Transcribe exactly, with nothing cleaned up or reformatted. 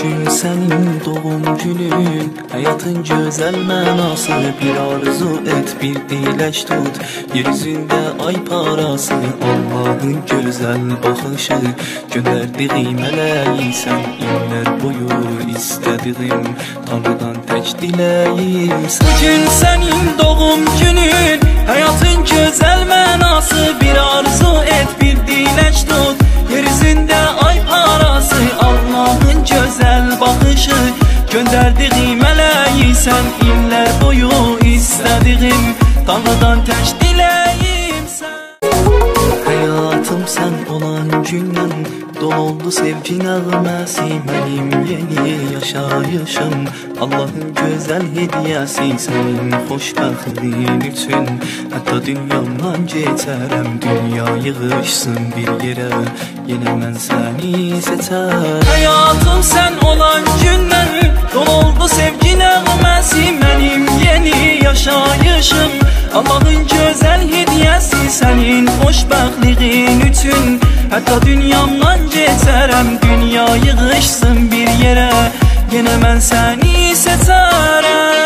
Bugün senin doğum günün, hayatın güzel mənası. Bir arzu et, bir dileş tut, yeryüzünde ay parası. Allah'ın güzel bakışı, gönderdiği meleği sen inler boyu istediğim Tanrı'dan tek dileğim sen. Bugün senin doğum günün, hayatın güzel mənası. Bir arzu et, bir dileş tut, yeryüzünde ay parası. Allah'ın güzel bakışı, gönderdiği meleği sen inler boyu istediğim Tanrı'dan tek dileğim sen. Hayatım sen olan gündən dolu oldu sevgi nəğməsi. Mənim yeni yaşayışım Allah'ın güzel hediyesi. Senin xoşbəxtliyin üçün hətta dünyamdan geçərəm. Dünya yığışsın bir yerə, yenə mən səni seçərəm. Hayatım sen olan gündən dolu oldu sevgi nəğməsi. Mənim yeni yaşayışım Allah'ın güzel hediyesi. Senin xoşbəxtliyin üçün hətta dünyamdan geçərəm. Dünya yığışsın bir yerə, yenə mən səni seçərəm.